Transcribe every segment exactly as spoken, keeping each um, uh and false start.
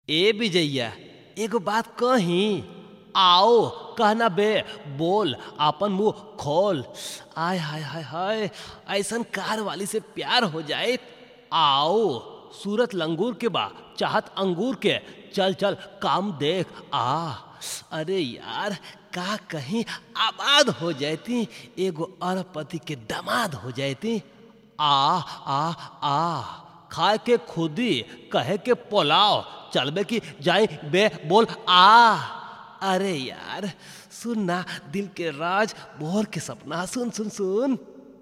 ए विजैया एगो बात कही। आओ कहना बे बोल आपन मुंह खोल। आय हाय हाय हाय ऐसन कार वाली से प्यार हो जाए। आओ सूरत लंगूर के बा चाहत अंगूर के, चल चल काम देख आ। अरे यार का कहीं आबाद हो जाती, एगो अरबपति के दामाद हो जाती। आ आ आ खाए के खुदी कहे के पोलाव, चलबे की जाए बे बोल आ। अरे यार सुन ना दिल के राज भोर के सपना, सुन सुन सुन।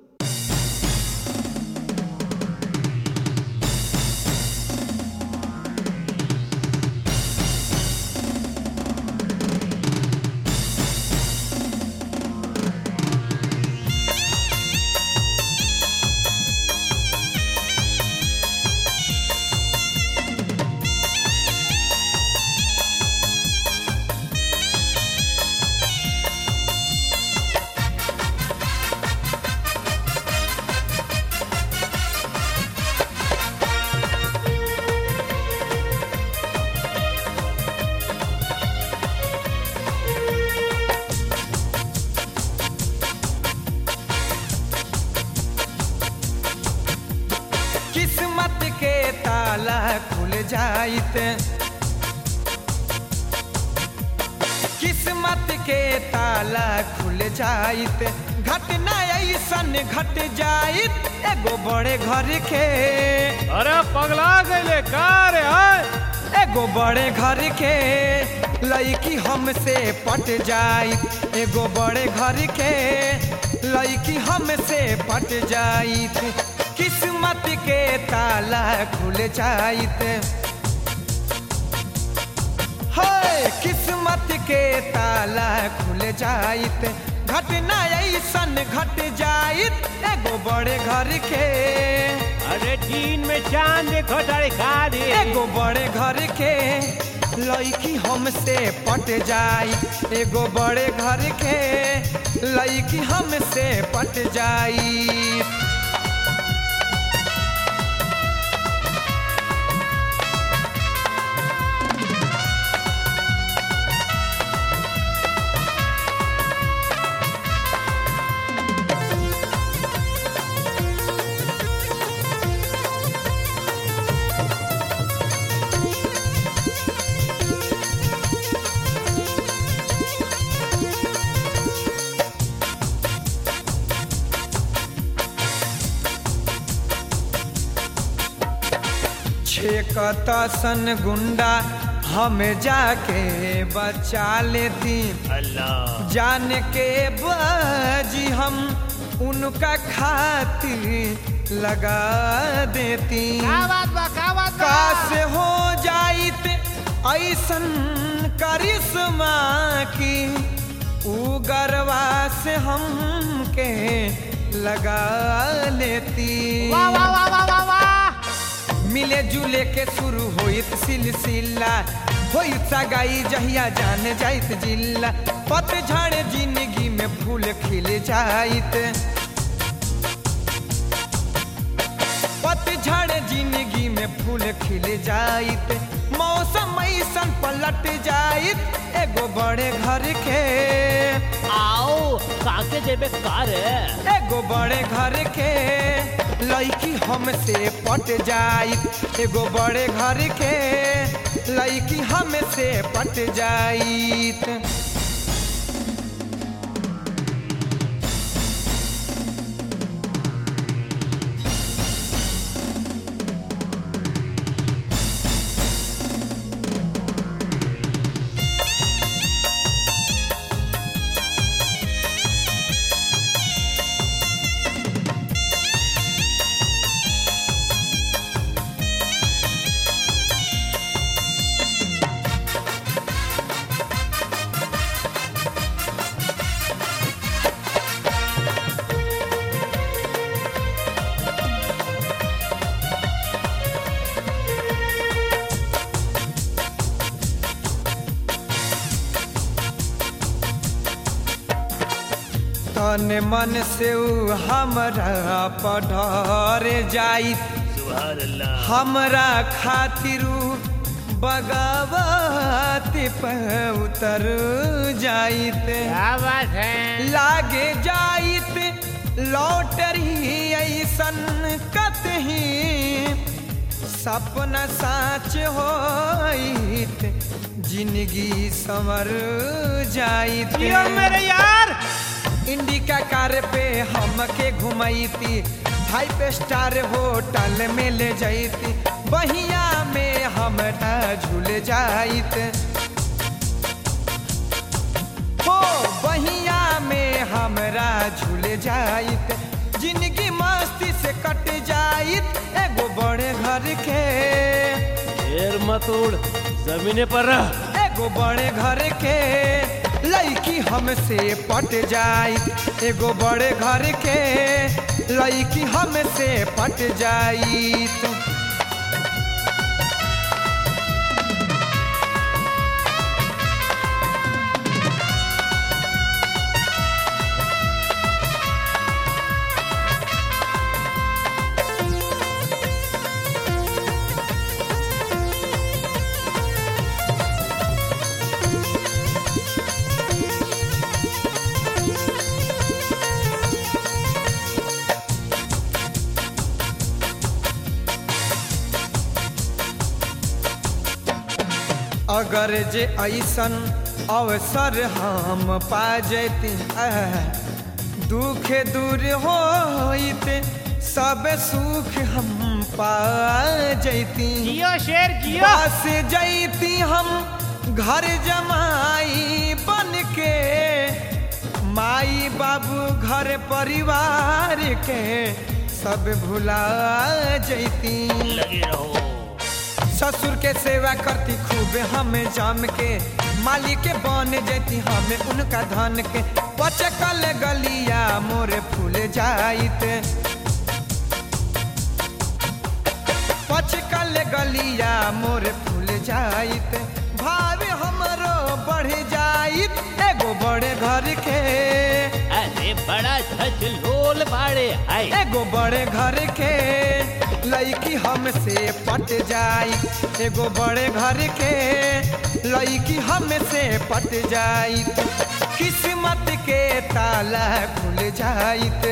किस्मत के ताला खुल जाइत, किस्मत के ताला खुल जाइत, घटना ऐसन घट जाइत एगो बड़े घर के। अरे पगला गईले का रे है? एगो बड़े घर के लड़की हमसे पट जाइत, एगो बड़े घर के लड़की हमसे पट जाइत। किस्मत के ताला खुल जाइत, हाय किस्मत के ताला खुल जाइत, घटना ऐसन घट जाइत एगो बड़े घर के। अरे दिन में चांद देखो तारे का रे? एगो बड़े घर के लड़की हमसे पट जाई, एगो बड़े घर के लड़की हमसे पट जाई। छेकतसन गुंडा हम जाके बचा लेती, अल्लाह जान के बाजी हम उनका खातिर लगा देती। काश हो जाइत ऐसन करिश्मा की उ गरवा से हमके लगा लेती। वाह वाह वाह वाह वाह वाह। मिले जुले के शुरू होइत सिलसिला, होइत सगाई जहिया जान जाइत जिल्ला। पतझड़ जिंदगी में फूल खिल जाइत, पतझड़ जिंदगी में फूल खिल जाइत। मौसम ऐसन पलट जाइत एगो बड़े घर के। आओ काके जेबे का रे? एगो बड़े घर के लड़की हमसे पट जाइत, एगो बड़े घर के लड़की हमसे पट जाइत। तन मन से उ हमरा पढ़र जाइत, सुभान अल्लाह। हमरा खातिर बगावत पे उतर जाइत क्या बात है। लागे जाइत लॉटरी ऐसन कतही सपना साच होइत जिंदगी संवर जाइत जियो मेरे यार। इंडिका कार पे हमके घुमाईती फाइव स्टार होटल में ले जाईती बहिया में हमरा झूल जाइत हो बहिया में हमरा झूल जाइत जिंदगी मस्ती से कट जाइत एगो बड़े घर के ढेर मत उड़, जमीने पर रह। एगो बड़े घर के लड़की हमसे पट जाइत एगो बड़े घर के लड़की हमसे पट जाइत अगर जे ऐसन अवसर हम पा जैती दुख दूर होइते सब सुख हम पा जैती जियो शेर जियो। पास जैती हम घर जमाई बन के माई बाबू घर परिवार के सब भुला जैती लगे रहो। ससुर के सेवा करती खूब हमें जाम के मालिक के बन जैती हमें उनका धन के पचकल गलिया मोरे फूल जाइत पचकल गलिया मोरे फूल जाइत भाव हमरो बढ़ जाइत एगो बड़े घर के अरे बड़ा झलोल बाड़े आए एगो बड़े घर के लड़की हमसे पट जाई एगो बड़े घर के लड़की हमसे पट जाई किस्मत के ताला खुल जाइत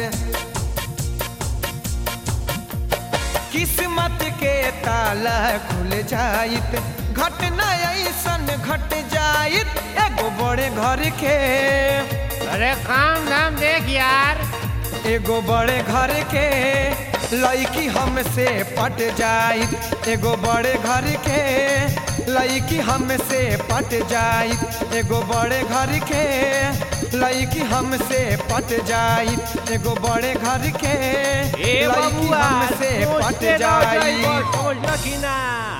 किस्मत के ताला खुल जाइत घटना ऐसन घट जाइत एगो बड़े घर के अरे काम धाम देख यार। एगो बड़े घर के लड़की हमसे पट जाइत एगो बड़े घर के लड़की हमसे पट जाइत एगो बड़े घर के लड़की हमसे पट जाइत एगो बड़े घर के ए लड़की बबुआ हमसे पट सोचते रह जाइत जाइबो, समझ लखी ना।